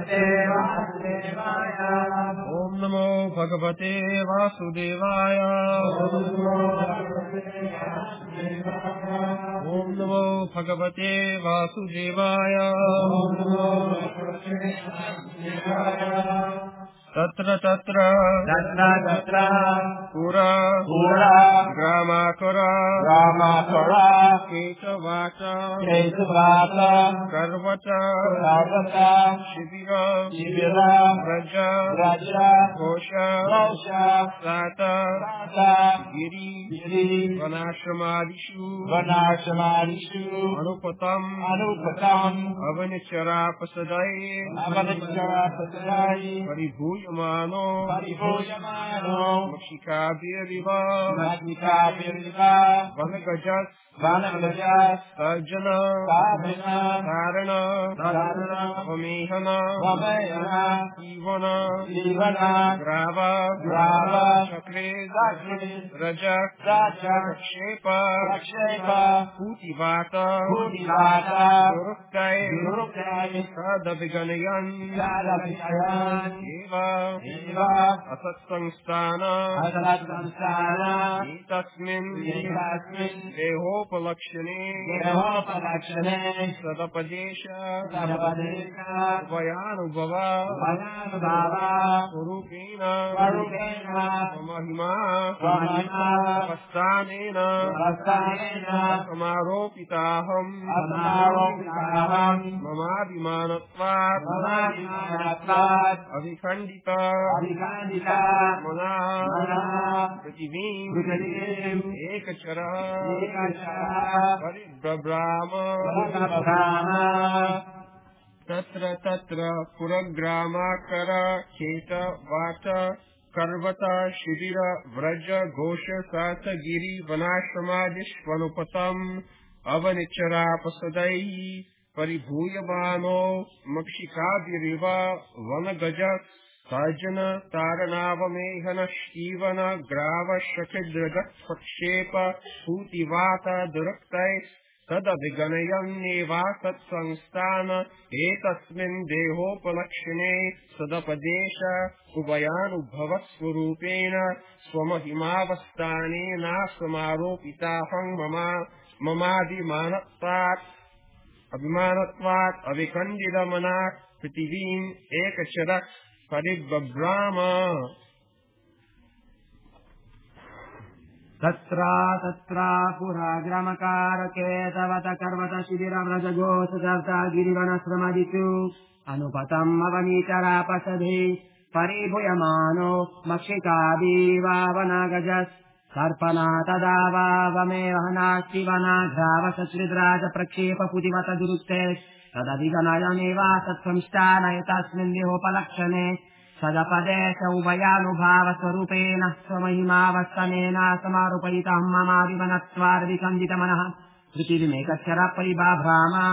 Om Namo Bhagavate Vasudevaya. Om Namo Bhagavate Vasudevaya. Tatra tatra pura gramakara kesavata karvata shivira raja kosha sata giri vanashramadishu anupatam avanichara pasadai Paribhuyamano Makshikabhiriva Vanagajas Sarjana Dharana Vamehana Ivana Grava Chakre Rajak Rakshepa Putivata Duruktai Sadabhiganayan Eva Asatsangstana Etasmin Dehopalakshane Sadapadesha Upayanubhava Urupena Mahima Vastanena Samaropitaham Mamabhimanatvat Avikhandita Mana Prativim Ekachara Paribrahma Tatra tatra puragramakara Cheta Vata Karvata Shivira Vraja Gosha Sata Giri Vanashramadishvanupatam Avanichara Pasadai Paribhuyamano Makshikabhiriva Vanagaja Sajana Taranavamehana Shivana Grava Shakidragat Pakshepa Putivata Duraktai Sadabhiganayan Neva Satsangstana Etasmin Dehopalakshane Sadapadesha Ubayanubhavasvarupena Swamahimavastanena Samaropitaham Mamadimanatvat Abhimanatvat Avikandidamanak Prativim Ekacharak Paribhabrama Tatra puragramakara karvata shivira vrajagosa sarta girivanasramadishu anupatam avanichara pasadhi paribhuyamano makshikabhiva vanagajas sarpana tadava vamevana shivana grava sachridraja prakshepa putivata durukte tadaviganayameva satsvamshtana etasmin dehopalakshane Sadapadesha ubayanubhava swarupena swamahimavastanena samarupayitaham mamadivanatvar vikanditamanah Prithivimekachara paribhabrama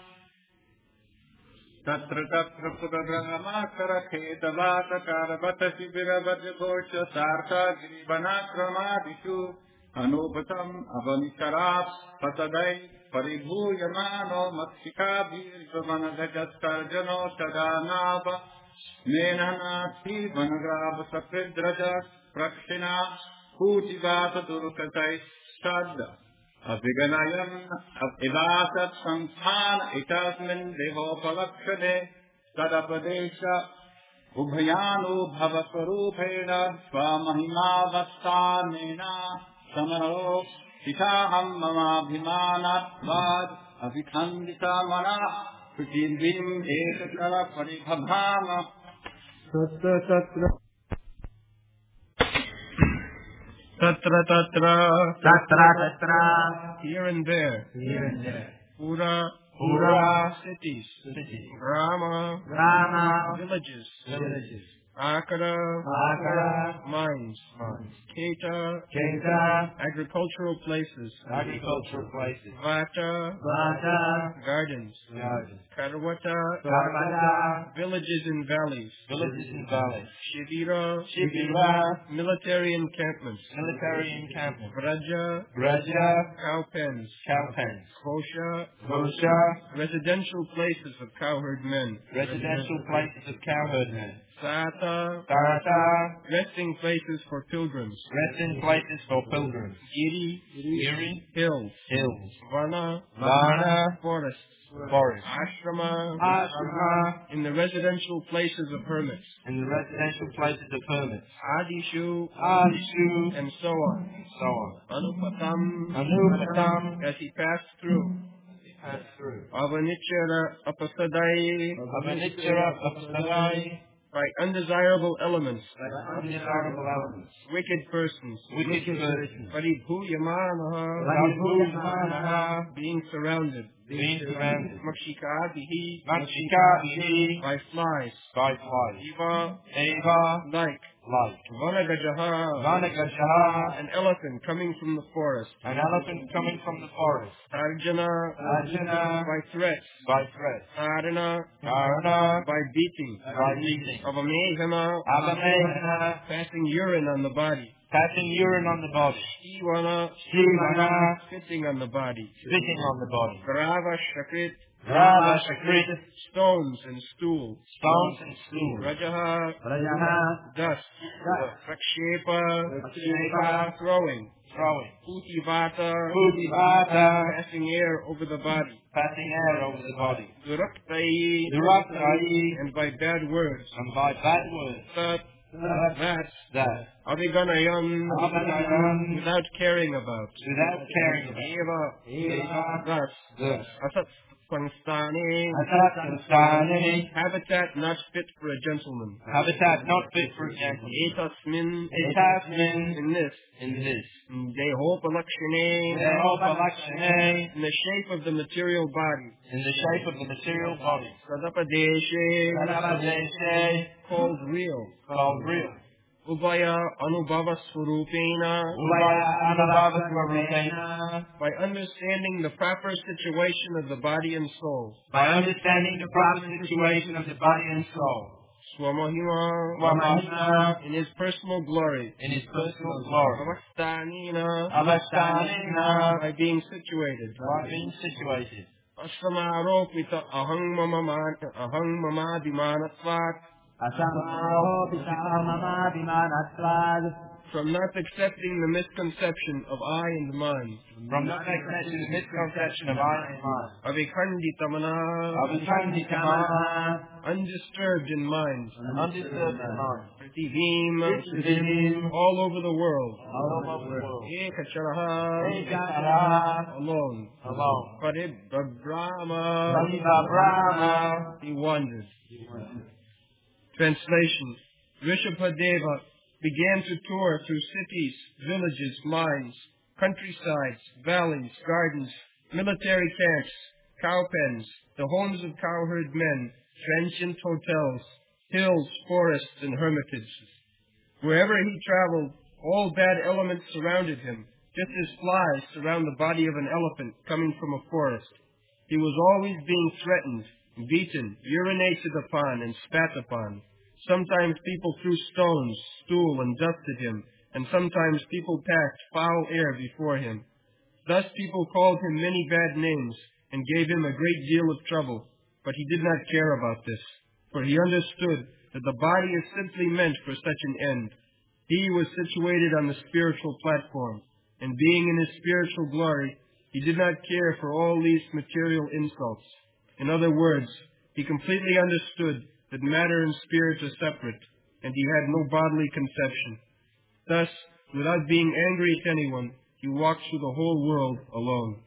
Tatra tatra puragramakara Khedavata Karvata Shivira Vajagosha Sarta Girivanakramadishu Anupatam Avanicharat Pasadai Paribhuyamano Makshikabhirvanagajaskar Sadanava Menanati Vanagrava Sapidraja Prakshina Putivata Durukatai Sadda Abhiganayam Evasat Samsthan Etasmin Dehopalakshane Sadapadesha Ubhayanu Bhavasvarupena Swamahimavastanena Samaro Sitaham Mamabhimanatvad Avikhandita Mana Prativim Ekachara Paribhabrama Tatra tatra here and there Pura cities Grama villages Akara, mines. Keta, agricultural places. Vata, gardens. Karwata, villages and valleys. Shivira, military encampments. Vraja, cow pens. Kosha, residential places of cowherd men. Sata, resting places for pilgrims. Giri, hills. Vana, forests. Ashrama, in the residential places of hermits. Adishu, and so on. Anupatam, as he passed through. Avanichara apasadai, by undesirable elements. Wicked persons. Paribhuyamanaha, being surrounded. Makshikabihi, by flies. Eva, like. Vanagajaha, an elephant coming from the forest. Arjuna, by threats. Karana, by beating. Avamehana, passing urine on the body. Shivana, spitting on the body. Grava Shakrit, stones and stool. Rajaha, dust. Prakshepa, throwing. Putivata, passing air over the body. Duraktai, and by bad words. That. Aviganayam, without caring about. Eva, thus. Asat Panstani, habitat not fit for a gentleman. Etasmin, in this. Dehopalakshane, in the shape of the material body. Sadapadeshe, called real. Ubaya Anubhava Swarupena, by understanding the proper situation of the body and soul. Swamahima, in his personal glory. Avasthanina, by being situated. Asamaropita ahang mamadimanatvat, from not accepting the misconception of I and mind. Avikhanditamana, undisturbed in mind. Prativim, all over the world. Ekacharaha, alone. Paribhabrama, he wandered. Translation. Rishabhadeva began to tour through cities, villages, mines, countrysides, valleys, gardens, military camps, cow pens, the homes of cowherd men, transient hotels, hills, forests, and hermitages. Wherever he traveled, all bad elements surrounded him, just as flies surround the body of an elephant coming from a forest. He was always being threatened, beaten, urinated upon, and spat upon. Sometimes people threw stones, stool, and dust at him, and sometimes people passed foul air before him. Thus people called him many bad names, and gave him a great deal of trouble, but he did not care about this, for he understood that the body is simply meant for such an end. He was situated on the spiritual platform, and being in his spiritual glory, he did not care for all these material insults. In other words, he completely understood that matter and spirit are separate, and he had no bodily conception. Thus, without being angry at anyone, he walked through the whole world alone.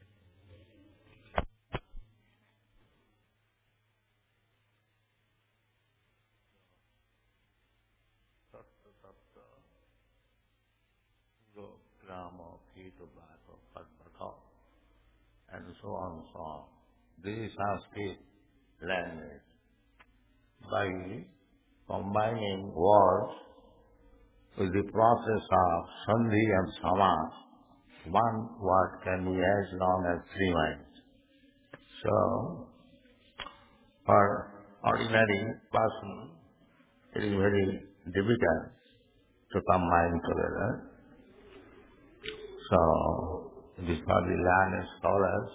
And so on and so on. This is Sanskrit language. By combining words with the process of sandhi and samas, one word can be as long as 3 lines. So, for ordinary person, it is very difficult to combine together. So, it is for the learned scholars.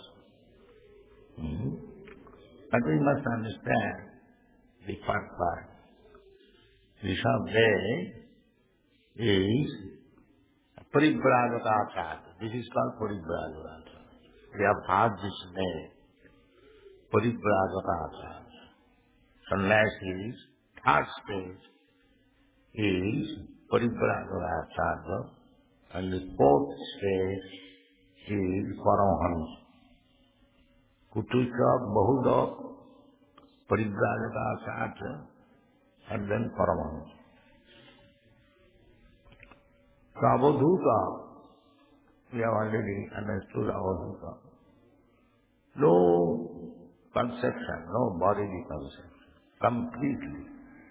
But we must understand the first part. Rishabde is Parivrajatacharya. This is called Parivrajatacharya. We have heard this name, Parivrajatacharya. Sannyasis, third stage is Parivrajatacharya, and the fourth stage is Paramahansa. Kutuka Bahuda Parivrajatacharya and then Paramahansa. So Avadhuta, we have already understood Avadhuta. No conception, no bodily conception, completely.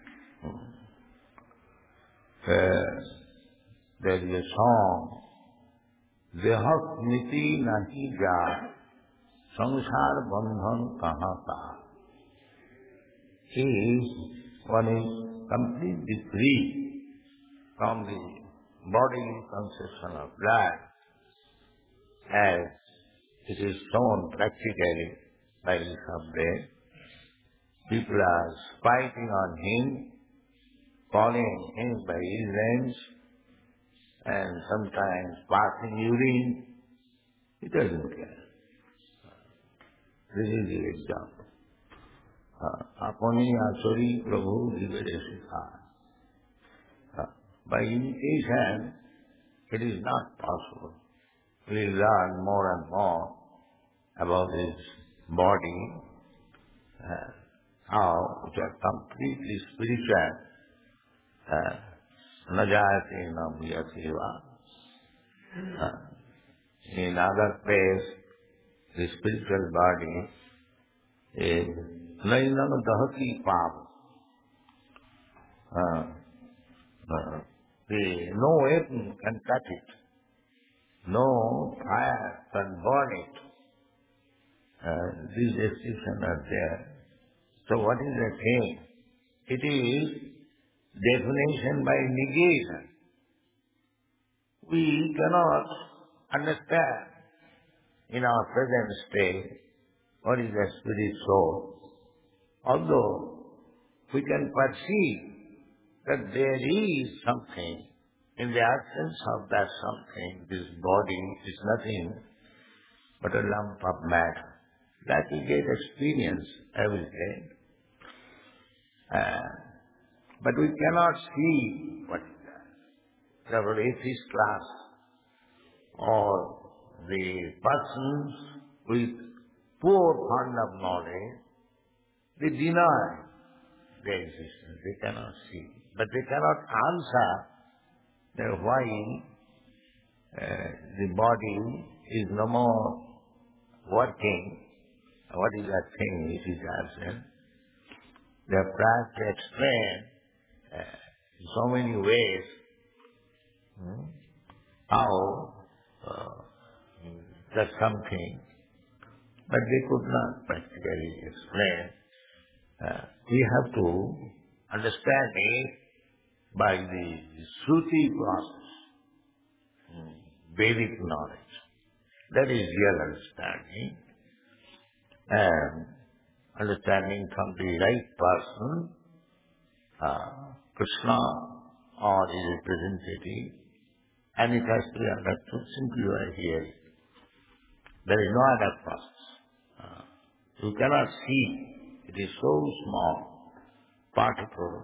There is a song, Dehat niti nahi ja, samsar bandhan kaha ka. One is completely free from the bodily conception of life, as it is shown practically by Rishabde. People are spiting on him, calling him by his names, and sometimes passing urine. He doesn't care. This is the example. Apani asuri prabhu divede sikha. By imitation, it is not possible. We learn more and more about this body, how it is completely spiritual. Najayate nam yativa. In other place, the spiritual body is nainam dahati pap. No weapon can cut it. No fire can burn it. These restrictions are there. So what is the thing? It is definition by negation. We cannot understand in our present state what is the spirit soul. Although we can perceive that there is something, in the absence of that something, this body is nothing but a lump of matter. That we get experience every day. But we cannot see what is that. The atheist class or the persons with poor fund of knowledge, they deny their existence. They cannot see. But they cannot answer why the body is no more working. What is that thing which is absent? They have tried to explain in so many ways how that's something, but they could not practically explain. We have to understand it by the Shruti process, Vedic knowledge. That is real understanding. And understanding from the right person, Krishna or his representative, and it has to be understood simply by hearing. There is no other process. You cannot see. It is so small, particle.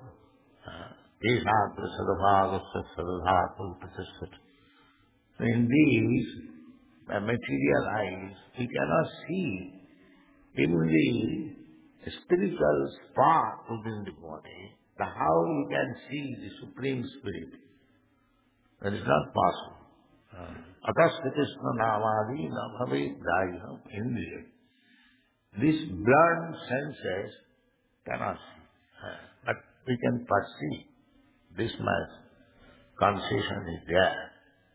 So in these material eyes, we cannot see even the spiritual spark within the body. How you can see the Supreme Spirit? That is not possible. Atasthitishna namadi nabhavi dayam indriya. These blurred senses cannot see. But we can perceive this much concession is there.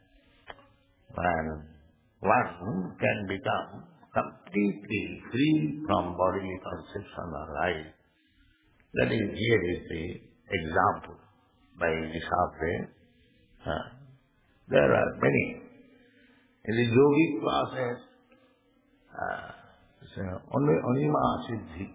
And one can become completely free from bodily conception or life. That is, here is the example by Rishabdev. There are many. In the yogic process, only Anima Siddhi.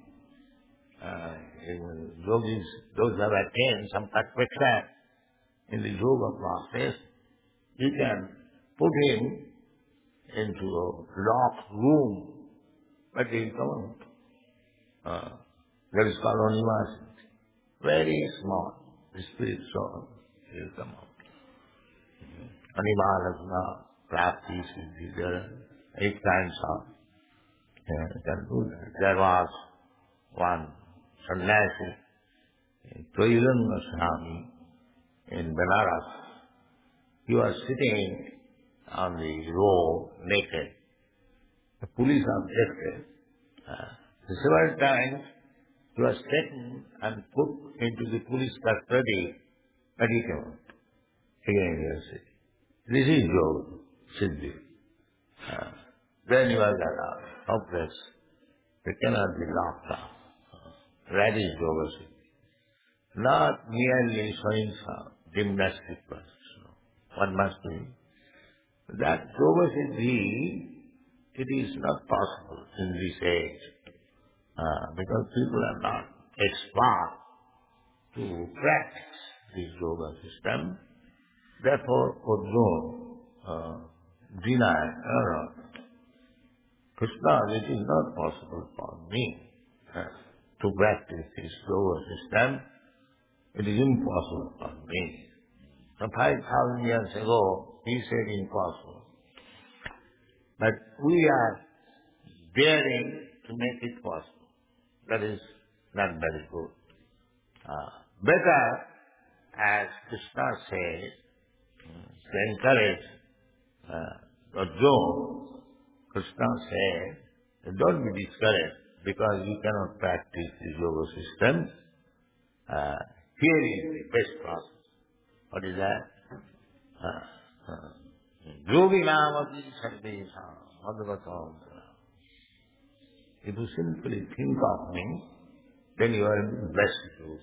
Yogis, those who have attained some perfection in the yoga process, you can put him into a locked room, but he don't. That is called Anima Siddhi. Very small, the spirit soul will come out. Anima Lagna, Prapti Siddhi, there are 8 kinds of can do that. There was one sannyasi, Prayojan Goswami, in Benares. He was sitting on the road naked. The police objected. Several times he was taken and put into the police custody, but he came out. Again he was sitting. This is Yoga Siddhi. Then you are allowed. Hopeless. They cannot be locked up. That is Yoga Siddhi. Not merely showing some gymnastic process. One must be. That Yoga Siddhi, it is not possible in this age. Because people are not expert to practice this yoga system. Therefore, Arjuna denied, Krishna, it is not possible for me to practice this yoga system. It is impossible for me. 5,000 years ago, he said impossible. But we are daring to make it possible. That is not very good. Better, as Krishna says, to encourage Arjuna, Krishna said, don't be discouraged because you cannot practice the yoga system. Here is the best process. What is that? Yogi Namati Sarvesha Madhavatam. If you simply think of me, then you are blessed to.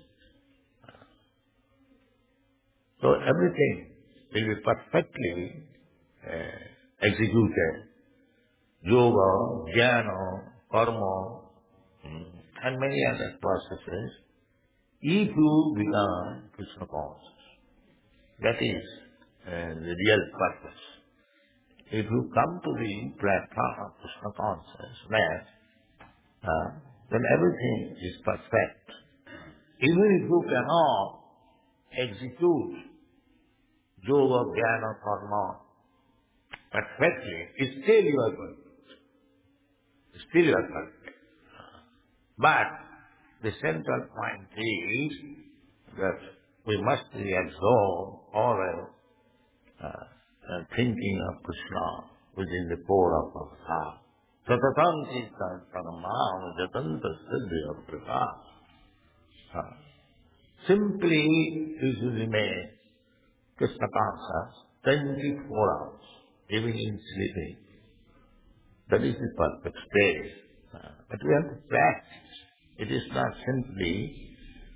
So everything will be perfectly executed. Yoga, jnana, karma, and many other processes, if you become Krishna conscious. That is the real purpose. If you come to the platform of Krishna consciousness, then everything is perfect. Even if you cannot execute yoga, jnana, karma perfectly, still you are good. Still you are perfect. But the central point is that we must be absorbed always thinking of Krishna within the core of our heart. Satatam Chitta Paramam Jatanta Siddhya Prakash. Simply you should remain Krishna conscious 24 hours, even in sleeping. That is the perfect state. But we have to practice. It is not simply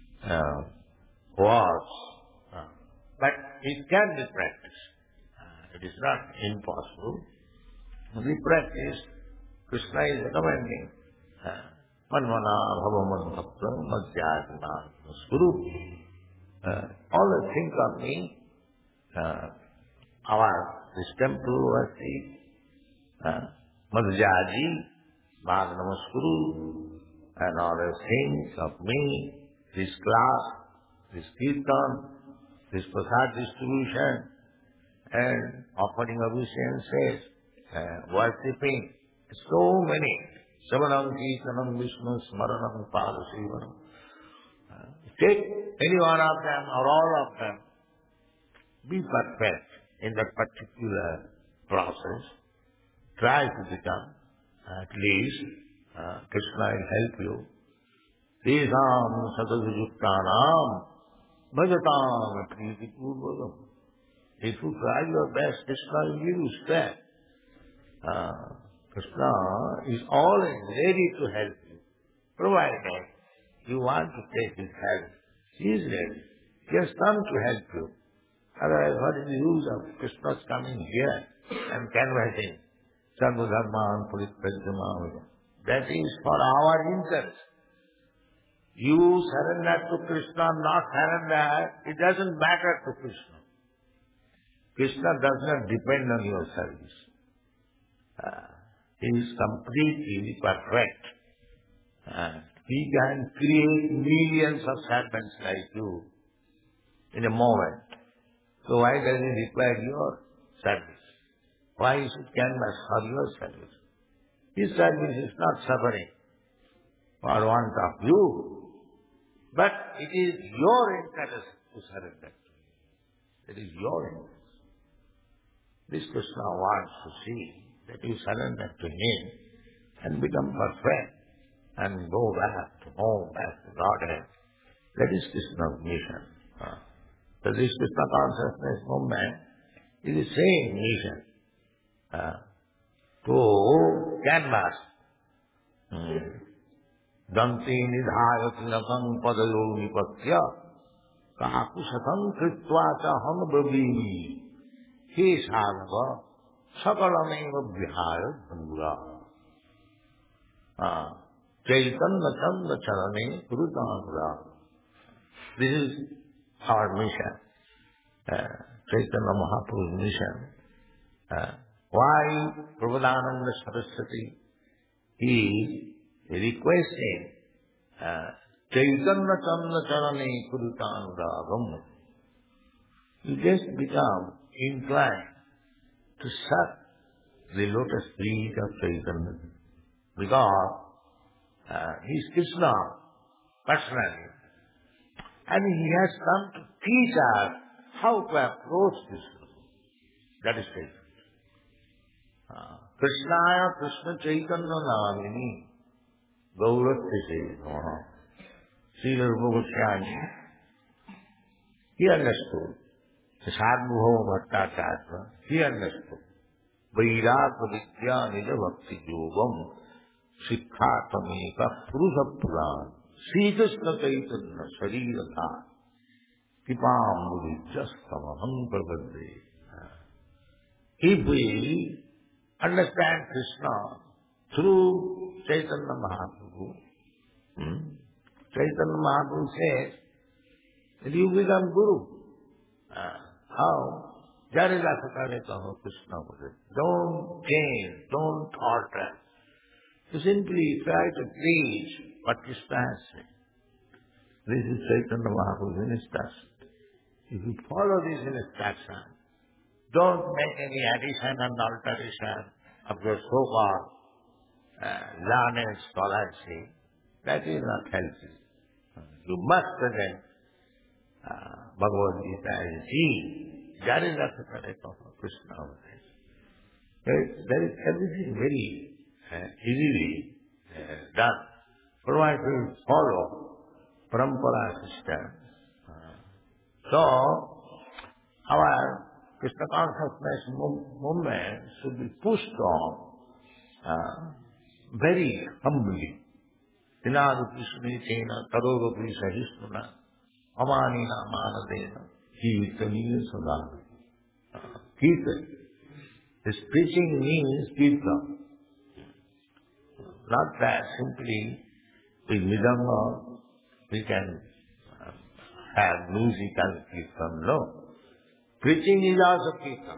words, but it can be practiced. It is not impossible. We practice. Krishna is recommending Manvana Bhavaman Bhakta Madhyatma Guru. Always think of me, this temple worship, Madhyaji, Bhag Namaskuru, and all those things of me, this class, this kirtan, this prasad distribution, and offering obeisances, worshipping, so many. Savanam Kirtanam Vishnu Smaranam Padasivanam. Take any one of them or all of them. Be perfect in that particular process. Try to become, at least, Krishna will help you. Tesam Sadhujuktanam Bhajatam Priti Purvakam. If you try your best, Krishna will give you strength. Krishna is always ready to help you, provided you want to take his help. He is ready. He has come to help you. Otherwise, what is the use of Krishna's coming here and canvassing? Sarvadharman Puriprajamam. That is for our interest. You surrender to Krishna, not surrender, it doesn't matter to Krishna. Krishna does not depend on your service. He is completely perfect. He can create millions of servants like you in a moment. So why does he require your service? Why he should canvas for your service? His service is not suffering for want of you, but it is your interest to surrender to him. It is your interest. This Krishna wants to see that you surrender to him and become perfect and go back to home, back to Godhead. That is Krishna's mission. So this Krishna consciousness movement is the same mission to canvas. Danti nidhaya tilakam padayo nipatya kakushatam kritva cha ham babini he sarva sakalameva vihaya dhandura chaitanya chanda charane kurutanura. This is our mission, Chaitanya Mahaprabhu's mission. Why Prabhupada Saraswati is requesting Chaitanya Chanda Charane Kurutanuragam? You just become inclined to suck the lotus feet of Chaitanya because he is Krishna personally. And he has come to teach us how to approach Krishna. That is Chaitanya. Krishnaya Krishna Chaitanya Namini Gaurattise Namaha. Srila Rupa Goswami, he understood. The Sarvabhauma Bhattacharya, he understood. Vairāga Vidya Nija Bhakti Yogam Sikkhatameka Purusha Purana Sri Krishna Chaitanya Sarirata Kipam Mudijastamaham Prabhadre. If we understand Krishna through Chaitanya Mahaprabhu, Chaitanya Mahaprabhu says that you become Guru. How? Jarirasakare kaho Krishna Bhade. Don't change, don't alter. You simply try to preach what Krishna has said. This is Chaitanya Mahaprabhu's instruction. If you follow this instruction, don't make any addition and alteration of your so-called learned scholarship. That is not healthy. You must present Bhagavad Gita as he. Jarirasakare kaho Krishna Bhade. There is everything very easily done, provided we follow parampara system. So, our Krishna consciousness movement should be pushed on very humbly. Tinadu Krishna Chena Tarogapi Sahisnuna Amanina Manadena Kirtaniya Sadhana. Kirtan. This preaching means kirtan. Not that simply with Midanga we can have musical kirtan. No. Preaching is also kirtan.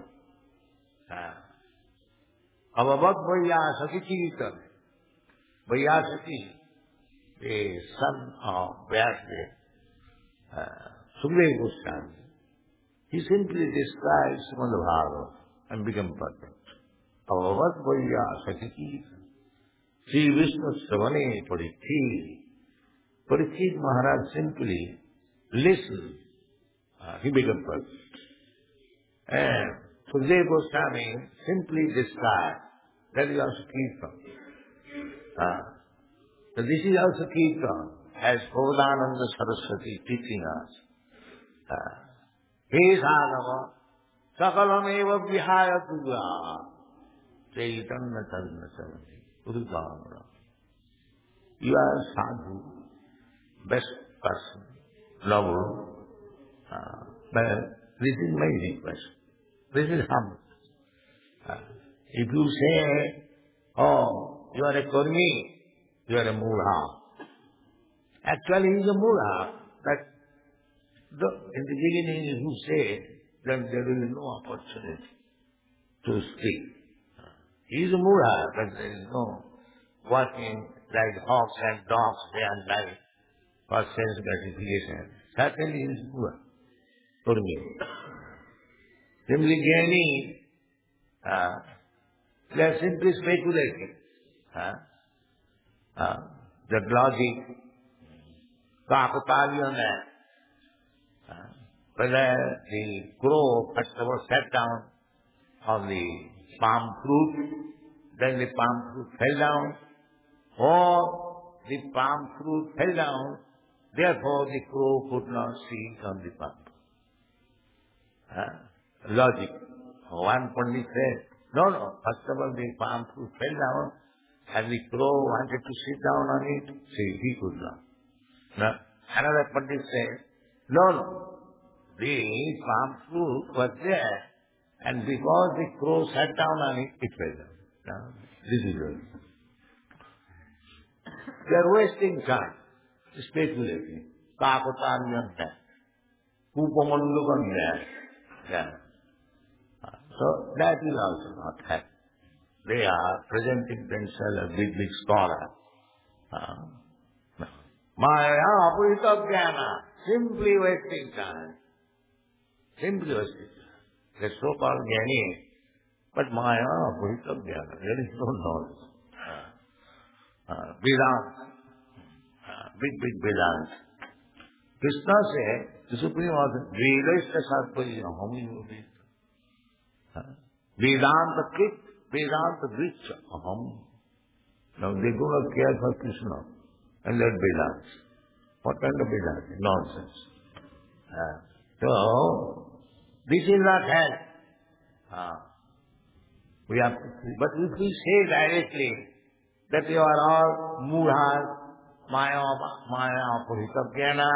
Avavat Vaiyasaki kirtan. Vaiyasaki, the son of Vyasdev, Sukadeva Goswami, he simply describes Srimad Bhagavatam and become perfect. Avavat Vaiyasaki kirtan. Sri Vishnu Savane Parikhi. Parikhi Maharaj simply listened. He became perfect. And Sukadeva Goswami simply described. That is also Kirtan. So this is also Kirtan, as Prabhupada Saraswati teaching us. He sadhava sakalameva vihaya tuja chaitanya sarana sarani Udhana. You are sadhu, best person, noble. But this is my request. This is humble. If you say, oh, you are a Kurmi, you are a Mula. Actually, he is a Mula. But in the beginning, if you say, then there will be no opportunity to speak. He is a Mula, but there is no working like hawks and dogs day and night for sense gratification. Certainly he is Mula. Kurmi. Simply Jnani, they are simply speculating. The logic, Kakatalian, whether the crow first of all sat down on the palm fruit, then the palm fruit fell down, or the palm fruit fell down, therefore the crow could not sit on the palm. Logic. One Pandit said, no, first of all the palm fruit fell down and the crow wanted to sit down on it. See, he could not. Now, another Pandit said, no, the palm fruit was there and because the crow sat down on it, it fell down. Now, this is it. They are wasting time, speculating. Kakatalian that. Upamandukan that. Yeah. So that will also not happen. They are presenting themselves as big scholar. Maya apurita jnana, simply wasting time. Simply wasting time. They are so-called jnani, but Maya apurita jnana, there is no knowledge. Vedanta, big Vedanta. Krishna said, the Supreme Author, Vedasta Sarpajya, how many will be? Vedanta Krit, Vedanta Vricha, aham. Now they do not care for Krishna and let Vedanta. What kind of Vedanta? Nonsense. So, this is not help. We have to see. But if we say directly that you are all Mudhas, Maya Purita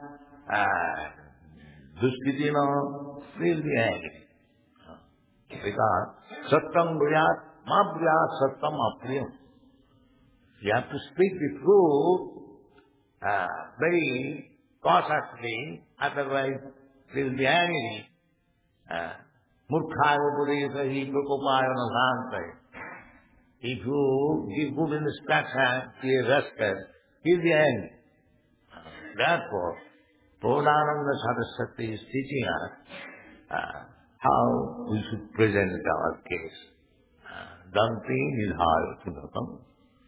Duskritina, we will be angry. Because Sattam Briyat, Ma Briyat Sattam Apriyam. You have to speak the truth very cautiously, otherwise we will be angry. Murkhaya Purita Prokopaya Nasante. If you give good instruction to a rascal, he will be angry. Therefore, Purnananda Saraswati is teaching us how we should present our case. Danti nidhaya tunakam.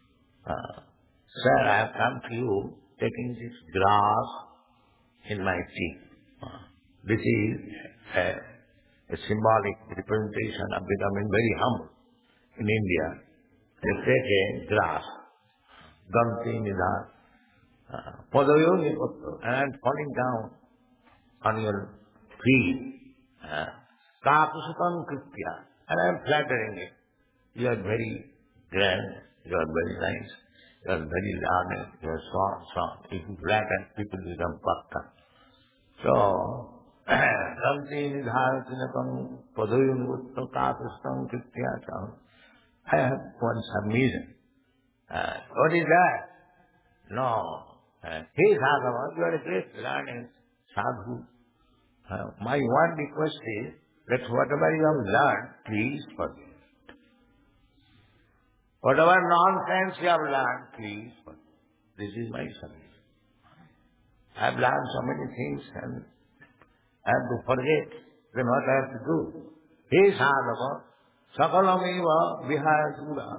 Sir, I have come to you taking this grass in my teeth. This is a symbolic representation of becoming very humble. In India, they take a grass, Danti nidhaya. Padayoni patto, and falling down on your feet. Kapusatam kritya, and I am flattering it. You are very grand, you are very nice, you are very learned, you are strong. If you flatter, people become pakka. So, Damti nidharatinakam padayoni patto kapusatam kritya. I have one submission. What is that? No. Hey Sadhava, you are a great learned sadhu. My one request is that whatever you have learned, please forget. Whatever nonsense you have learned, please forget. This is my submission. I have learned so many things and I have to forget. Then what I have to do? Hey Sadhava, sakalameva vihaya sura.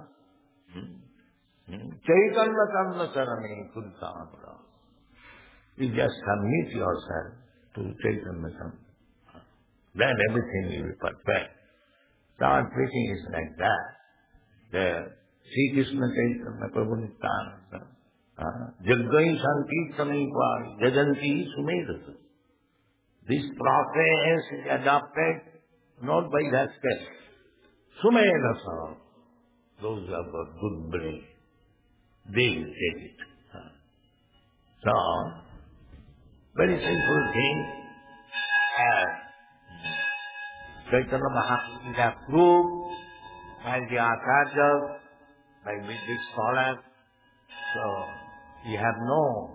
Chaitanya Karna Sarani Kultamra. You just submit yourself to Chaitanya Karna. Then everything will be perfect. So our preaching is like that. The Sri Krishna Chaitanya Prabhu Nityananda. Jaggai Sankirtanai Kwari Jajanti Sumedasa. This process is adopted not by the aspects. Sumayana, those who have got good brain, they will take it. So, very simple thing, as Chaitanya Mahaprabhu is approved by the Acharyas, by Vedic scholars, so we have no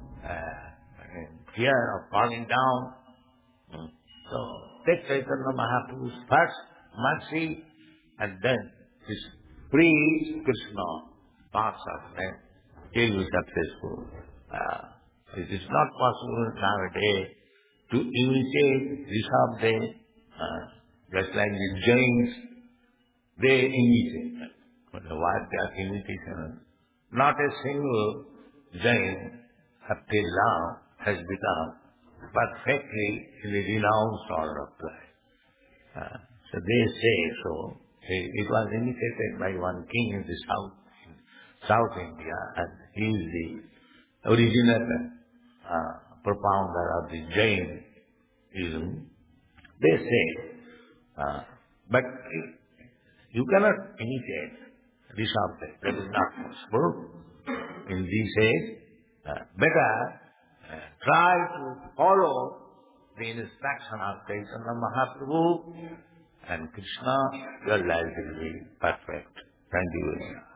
fear of falling down. So, take Chaitanya Mahaprabhu's first mercy and then his free Krishna paths of them. He will be successful. It is not possible nowadays to imitate Rishabdev, just like the Jains, they imitate. But what their imitation? Not a single Jain up till now has become perfectly in a renounced order of life. So they say so. It was imitated by one king in the South India, and he is the original propounder of the Jainism. They say, but you cannot imitate Rishabdev. That is not possible. In this age, better try to follow the instruction of Chaitanya Mahaprabhu and Krishna, your life will be perfect. Thank you very much.